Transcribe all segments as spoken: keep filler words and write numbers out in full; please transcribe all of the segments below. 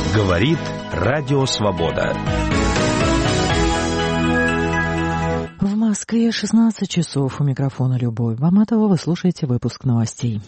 Говорит Радио Свобода. В Москве шестнадцать часов. У микрофона Любовь Баматова. Вы слушаете выпуск новостей.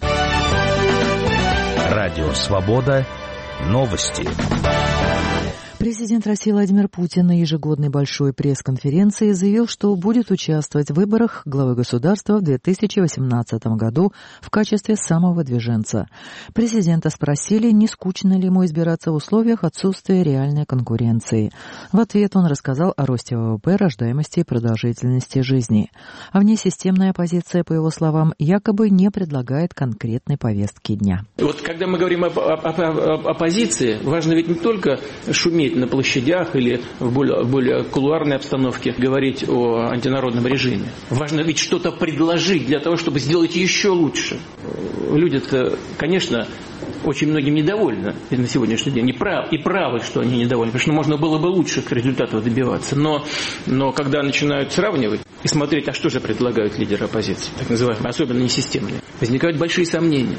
Радио Свобода. Новости. Президент России Владимир Путин на ежегодной большой пресс-конференции заявил, что будет участвовать в выборах главы государства в две тысячи восемнадцатом году в качестве самого выдвиженца. Президента спросили, не скучно ли ему избираться в условиях отсутствия реальной конкуренции. В ответ он рассказал о росте ВВП, рождаемости и продолжительности жизни. А внесистемная оппозиция, по его словам, якобы не предлагает конкретной повестки дня. Вот когда мы говорим об, об, об оппозиции, важно ведь не только шуметь на площадях или в более, в более кулуарной обстановке говорить о антинародном режиме. Важно ведь что-то предложить для того, чтобы сделать еще лучше. Люди-то, конечно, очень многим недовольны на сегодняшний день. И правы, и правы, что они недовольны, потому что можно было бы лучших результатов добиваться. Но, но когда начинают сравнивать и смотреть, а что же предлагают лидеры оппозиции, так называемые, особенно несистемные, возникают большие сомнения.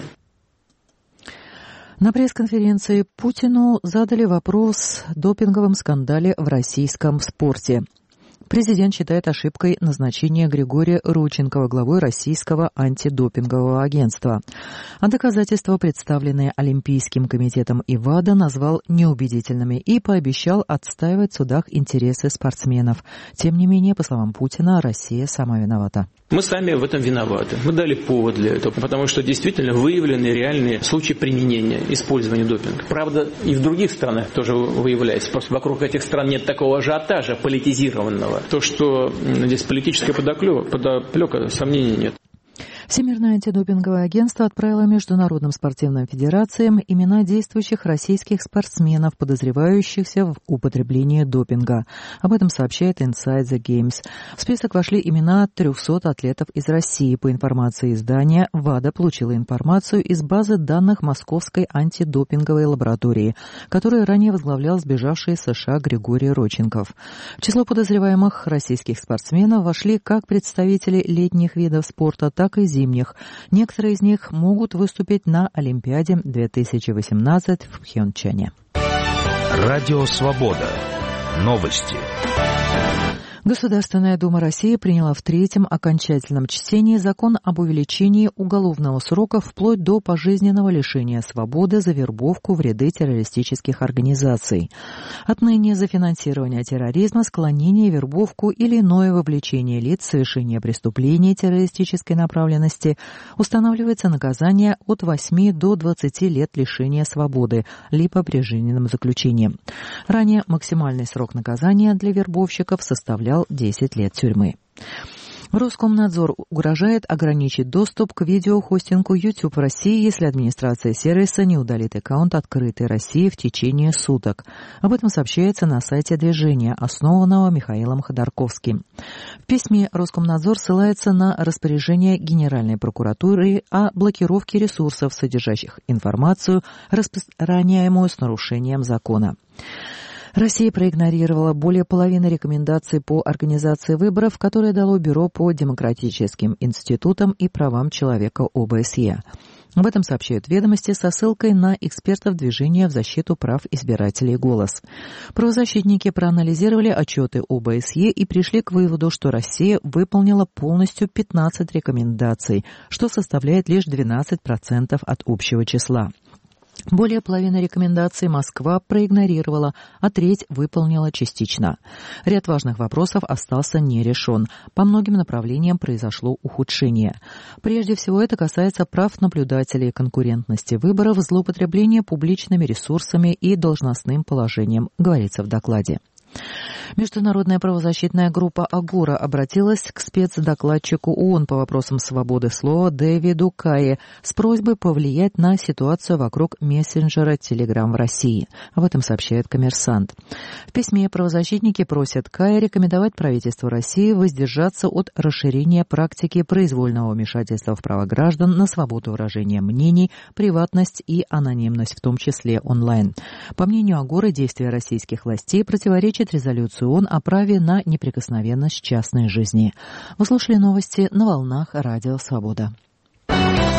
На пресс-конференции Путину задали вопрос о допинговом скандале в российском спорте. Президент считает ошибкой назначение Григория Родченкова главой российского антидопингового агентства. А доказательства, представленные Олимпийским комитетом и ВАДА, назвал неубедительными и пообещал отстаивать в судах интересы спортсменов. Тем не менее, по словам Путина, Россия сама виновата. Мы сами в этом виноваты. Мы дали повод для этого, потому что действительно выявлены реальные случаи применения, использования допинга. Правда, и в других странах тоже выявляется. Просто вокруг этих стран нет такого ажиотажа политизированного. То, что здесь политическая подоплека, подоплека, сомнений нет. Всемирное антидопинговое агентство отправило международным спортивным федерациям имена действующих российских спортсменов, подозревающихся в употреблении допинга. Об этом сообщает Inside the Games. В список вошли имена трехсот атлетов из России. По информации издания, ВАДА получила информацию из базы данных Московской антидопинговой лаборатории, которую ранее возглавлял сбежавший из США Григорий Родченков. В число подозреваемых российских спортсменов вошли как представители летних видов спорта, так и зимних. Некоторые из них могут выступить на Олимпиаде две тысячи восемнадцать в Пхьончхане. Радио Свобода. Новости. Государственная Дума России приняла в третьем окончательном чтении закон об увеличении уголовного срока вплоть до пожизненного лишения свободы за вербовку в ряды террористических организаций. Отныне за финансирование терроризма, склонение, вербовку или иное вовлечение лиц в совершение преступлений террористической направленности устанавливается наказание от восьми до двадцати лет лишения свободы, либо прижизненным заключением. Ранее максимальный срок наказания для вербовщиков составлял десять лет тюрьмы. Роскомнадзор угрожает ограничить доступ к видеохостингу YouTube в России, если администрация сервиса не удалит аккаунт «Открытой России» в течение суток. Об этом сообщается на сайте движения, основанного Михаилом Ходорковским. В письме Роскомнадзор ссылается на распоряжение Генеральной прокуратуры о блокировке ресурсов, содержащих информацию, распространяемую с нарушением закона. Россия проигнорировала более половины рекомендаций по организации выборов, которые дало Бюро по демократическим институтам и правам человека О Бэ С Е. Об этом сообщают «Ведомости» со ссылкой на экспертов движения в защиту прав избирателей «Голос». Правозащитники проанализировали отчеты О Бэ С Е и пришли к выводу, что Россия выполнила полностью пятнадцать рекомендаций, что составляет лишь двенадцать процентов от общего числа. Более половины рекомендаций Москва проигнорировала, а треть выполнила частично. Ряд важных вопросов остался нерешен. По многим направлениям произошло ухудшение. Прежде всего, это касается прав наблюдателей, конкурентности выборов, злоупотребления публичными ресурсами и должностным положением, говорится в докладе. Международная правозащитная группа «Агора» обратилась к спецдокладчику ООН по вопросам свободы слова Дэвиду Кае с просьбой повлиять на ситуацию вокруг мессенджера Telegram в России. Об этом сообщает «Коммерсант». В письме правозащитники просят Кае рекомендовать правительству России воздержаться от расширения практики произвольного вмешательства в права граждан на свободу выражения мнений, приватность и анонимность, в том числе онлайн. По мнению «Агоры», действия российских властей противоречат резолюции ООН о праве на неприкосновенность частной жизни. Вы слушали новости на волнах Радио Свобода.